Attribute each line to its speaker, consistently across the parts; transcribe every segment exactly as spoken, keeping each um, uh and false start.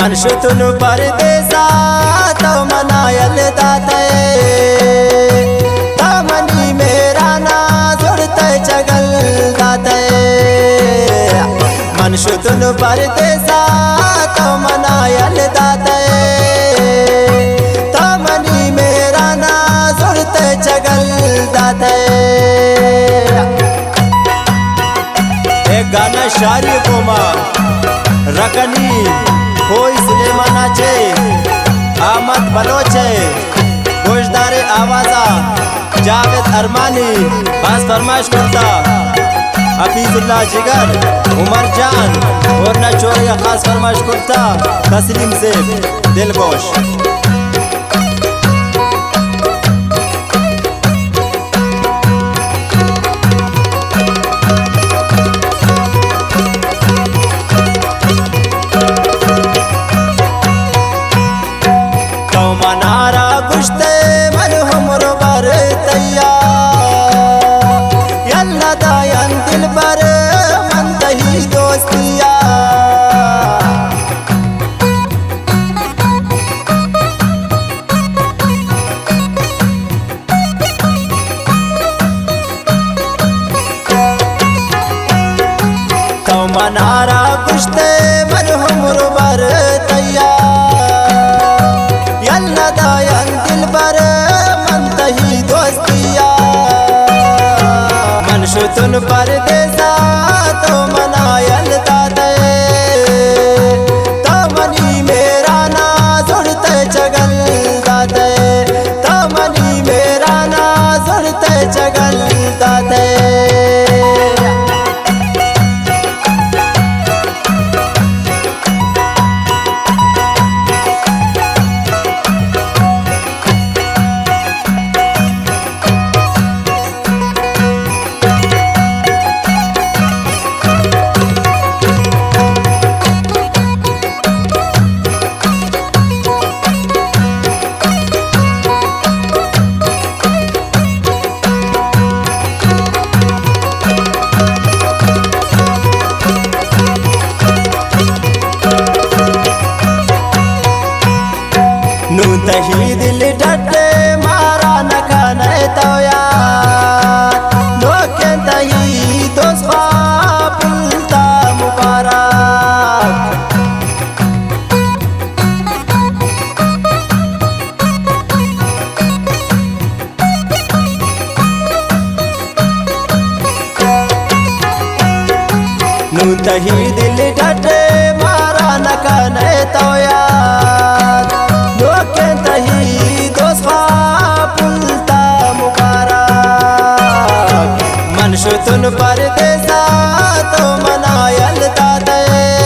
Speaker 1: मनशुतुन परदेसा तो मनायल दाते तमनी मेरा ना जुड़ते जगल दाते मनशुतुन परदेसा तो मनायल दाते तमनी मेरा ना जुड़ते जगल दाते। एक गाना शारी कोमा रकनी कोई सुलेमाना चे आमद बलोचे गोशदारे आवाजा जावेद अरमानी खास फरमाइश करता हफीजुल्लाह जिगर उमर जान और न चोरिया खास फरमाइश करता तस्लीम से दिलगोश। मनारा गुश्ते मरहुम रोबर तैया यल्ला दायन दिल पर मन दही दोस्तिया तो मनारा गुश्ते मरहुम रोबर तैया दायन दिल पर मन दही दोस्तिया मनशुतुन परदेसा तो मनायल दाते तमनी मेरा ना जुड़ते जगल दाते तमनी मेरा ना जुड़ते जगल दाते। नू दही दिल डटे मारा न खाने तो यार लोके दही दोस्ता पुलता मुबारक नू दही दिल डटे मारा न खाने तो यार लोके दही दोस्ता पुलता मुबारक मनशुतुन परदेसा तो मनायल दाते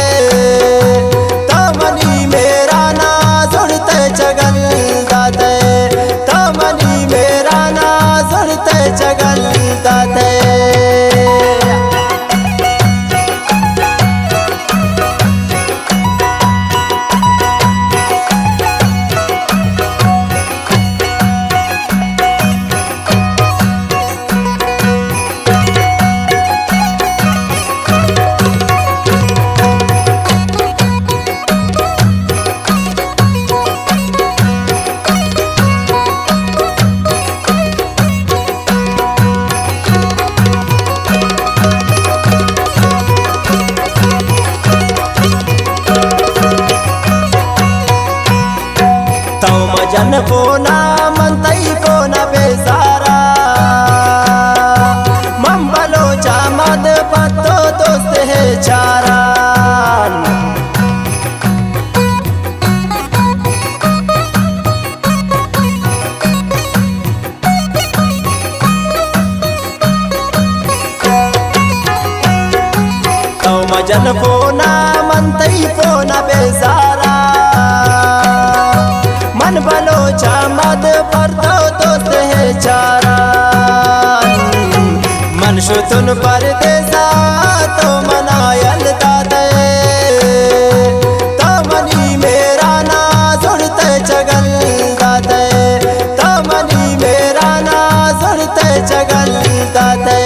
Speaker 1: तमनी मेरा ना जुड़ते जगल दाते तमनी मेरा ना जुड़ते जगल दाते। जन पोना मंतई पोना बेसारा मंबलो चामद पत्तो दोस्त है चारा तो मजन पोना मंतई पोना बेसारा मन बलो चामद पर तो दोस्त है चारा मनशुतुन परदेसा तो मनायल दाते तमनी मेरा ना जुड़ते जगल दाते तमनी मेरा ना जुड़ते जगल दाते।